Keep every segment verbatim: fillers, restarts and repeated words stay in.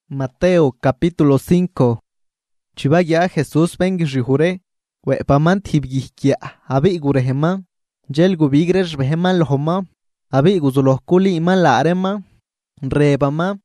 Mateo capítulo cinco. Chivaya Jesús bengi jure, we paman tibgihkia, abi gurehema, jel gubigres beheman lohoma, abi guzuloh kuli iman larema, rebama,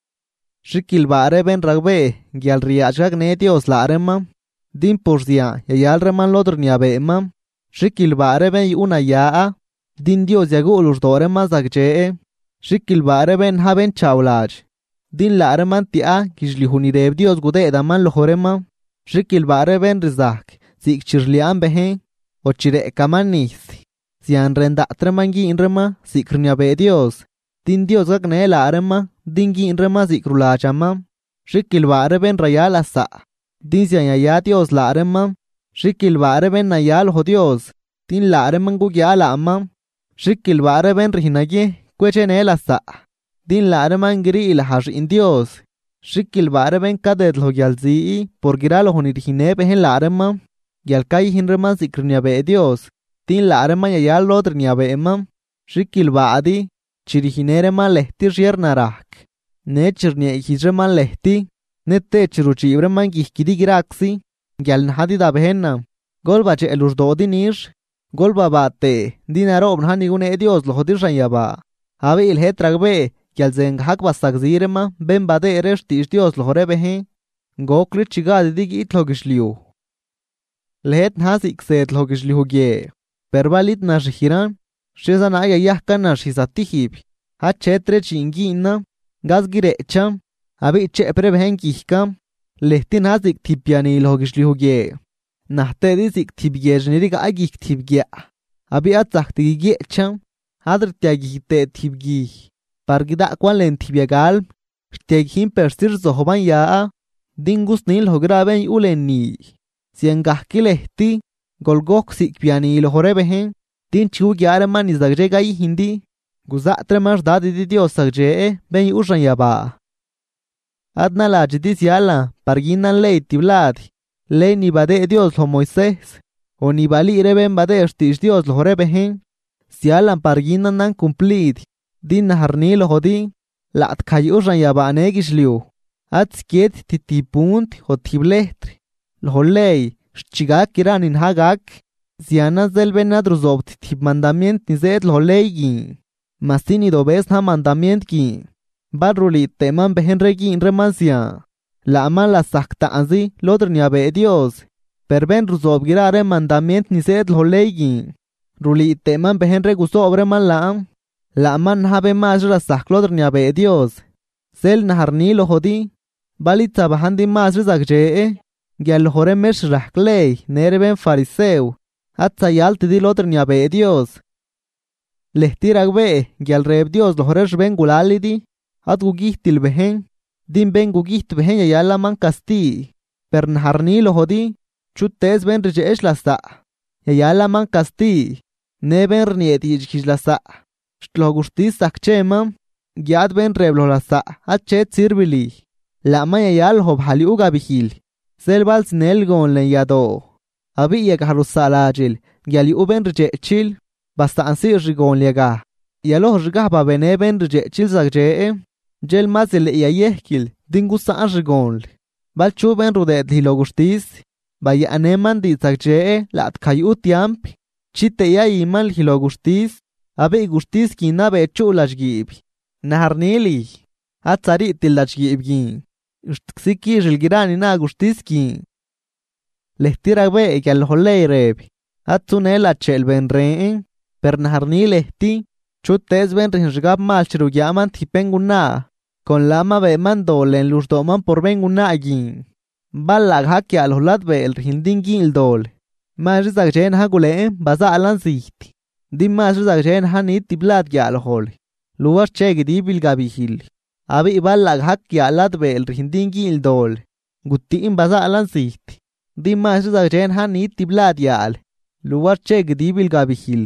shikilbare ben ragbe, gyal riachag netios larema, din porsia, yayal reman lodr niabema, shikilbare ben una yaa, din dios yagulus dorema zagje, shikilbare ben haben chaulaj. Din la araman tia kishli dev dios gude edaman lohorema shikil bare ben rizak zik chirlian behen o chire kaman nis sian renda tremangi inrema zikrnya be dios din dios gagne la arama dingi inrema zikrula chama shikil bare ben rayal asa din sian ya dios la arama shikil bare ben nayal ho dios din la araman gu ya la ama shikil bare ben rihnage kweche ne la sa din la araman giri ilhash in Dios. Shikil bare ben kadet lo gyalzi por gira lo honirhine behen la arama. Gyalkai hinreman zikrnya be Dios. Din la araman yayal lo drnya be emam. Shikil baadi chirihinereman lehti rier narak. Ne chirnya ihizreman lehti. Ne te chiruchi ibreman gihkidi giraksi. Gyal nahadi da behenna. Golba che elus do dinish. Golba baate. Din aro obnhani gune Dios lo hodirran yaba. Abi ilhet ragbe. Gyalzen hak basak zirema ben bade eresh tish dios lohore behe gokli chiga didig it logishliu lehet nas ikset logishliu gye pervalit nas hiran shezan aya yahkan nas hisatihib ha chetre chingi inna gazgire cham abi che pre behen kihkam lehtin hazik tipiani logishliu gye nahte dizik tibgejniri ga agik tibgya abi atzakti gye cham hadr tyagi te tibgi Pargida kwalen tibiagal, steghin persir zohoban yaa, dingus nil hograben uleni. Siangahkilehti, golgok sikpiani lohoreben, din chu gyaraman izagregai hindi, guzatremas dadi di diosagje, ben usan yaba. Adna la jidis yala, parginan lei tiblad, lei ni bade dios lo Moises, o ni bali reben bade stish dios lohoreben, sialan parginan nan cumplid. Din naharni lo hodi la atkayu ran yabane gishliu at skiet titipunt hotiblehtri lo lei chiga kiran in hagak ziana zelbena druzob titip mandamient nizet lo leigi masini do bes ha mandamient ki barruli teman behenregi in remansia la aman la sakta anzi lodrnia be dios perben druzob girare mandamient nizet lo leigi ruli teman behenre gusto obreman la La man habe más rasaklo drnya be Dios. Sel naharni lo hodi. Balit tabahandi más rizakje. Gyal hore mesh raklei. Nereben fariseu. At sayal tidi lo drnya be Dios. Lehti ragbe. Gyal reb Dios lo hore shben gulalidi. At gugihtil behen. Din ben gugiht behen yayala man kasti. Per naharni lo hodi. Chutes ben rijesh lasa. Yayala man kasti. Neben rnieti jkishlasa. Stlogustis sakchema, gyad ben reblolasa, achet sirvili. La mayayal hob haliuga bihil. Selbals nelgon len yado. Abi yagharusalajil, gyali uben rejechil, basta ansi rigon lega. Yalo rigah babene ben rejechil zakje, jel mazil yayehkil, dingusa rigon. Balchu ben rudet hilogustis, bay aneman di zakje, la atkayu tiamp, chite ya imal hilogustis. Abe gustis ki nabe chulash gib. Naharnili. Atzari tillash gib gin. Ustsiki jilgirani na gustis ki. Lehtira be ke al holei reb. Atsunela chel ben reen. Per naharni lehti. Chutes ben rinjgab mal chiruyaman tipenguna. Con lama be mandolen lusdoman por benguna gin. Balag haki al holat be el rindingin il dol. Majizak jen haguleen baza alan zihti. Din más rizakjen hanit tiblad gyal hol. Luwas chegi di bilgabihil. Abi ibalag hak gyalat be el rindingi il dol. Gutti in baza alan siht. Din más rizakjen hanit tiblad gyal. Luwas chegi di bilgabihil.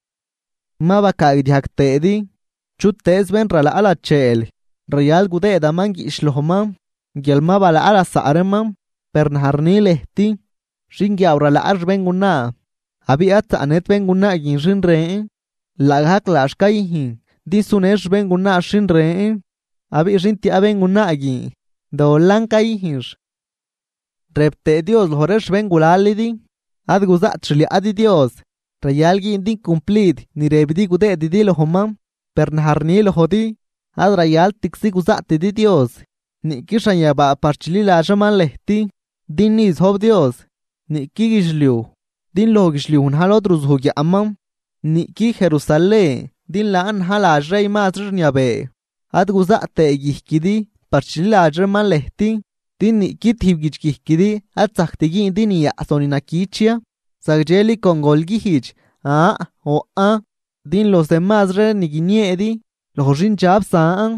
Mabaka idhak tedi. Chutes ben rala ala chel. Real gude damangi ishlohma. Gyalma bala ala saarema. Pernaharni lehti. Shingi aurala arj benguna. Abi at anet benguna gin shinre. Lagak lashkai hin. Disunesh benguna shinre. Abi rinti abenguna gin. dolan kaihinsh. Repte Dios lohoresh ben gulalidi, ad guzat chili adi Dios, rayalgi indin cumplid, ni rebdi gude didi lohomam, per naharni lohodi, ad rayal tiksi guzat di Dios, ni kishan yaba parchili la jaman lehti, din nis hob Dios, ni kigishliu, din lohogishliu un halodruz hogi amam, ni ki Jerusalem, din la an hala rey mazr nyabe, ad guzat te gihkidi, parchili la jaman lehti, din ni kit hibgichkihkidi, ad zahtigi din ya sonina kichia, zagjeli con golgihich, ah, o ah, din los demás re ni guiniedi, los rinchab saan.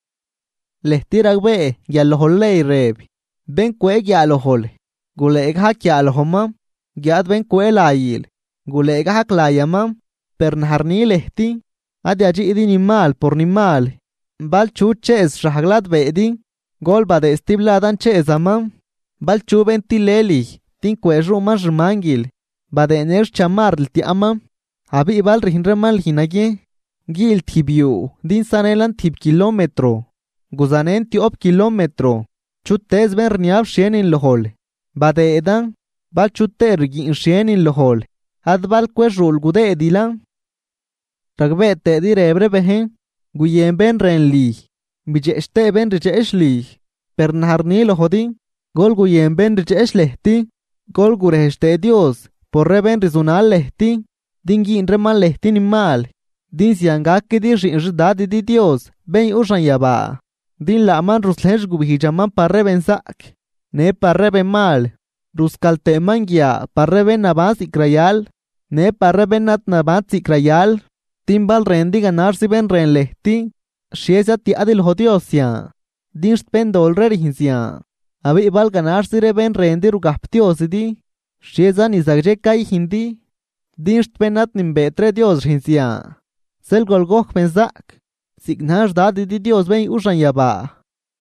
Lehtiragbe, ya loholei reb, ben kwe ya lohol, guleg hak ya lohomam, gyad ben kwe layil, guleg hak layamam, per naharni lehti, ad yaji idi ni mal por ni mal, bal chuches shahglad beedi, gol bade estibladan chezamam, bal chuben tileli, tin kwe ruman rmangil, bade ener chamarl ti amam, abi bal rihinremal hinagi, gil tibiu, din sanelan tib kilometro, guzanen ti op kilometro, chutes ben rniab shenin lohol, bade edan, bal chuter gin shenin lohol, ad bal kwe rul gude edilan, ragbe te direbre behen, guyen ben renli, bijeshte ben richeshli, per naharni lohodin, gol guyen ben richesh lehti, gol gureheste Dios, porre ben rizunal lehti, din gin reman lehti ni mal, din siangaki di rinjdadi di Dios, ben ushan yaba, din la man ruslesh gubihijaman parre ben sak, ne parre ben mal, ruskalte mangia parre ben nabas ikrayal, ne parre ben nat nabas ikrayal, timbal rendi ganarsi ben ren lehti, shiesa ti adil hodiosia, din spen dolre rihinsia, abi bal ganarsi re ben rendi rugaptiosidi, shiesa nizagje kai hindi, din spenat nimbetre Dios rihinsia, sel golgoh ben zak, signash dadi di Dios ben ushan yaba.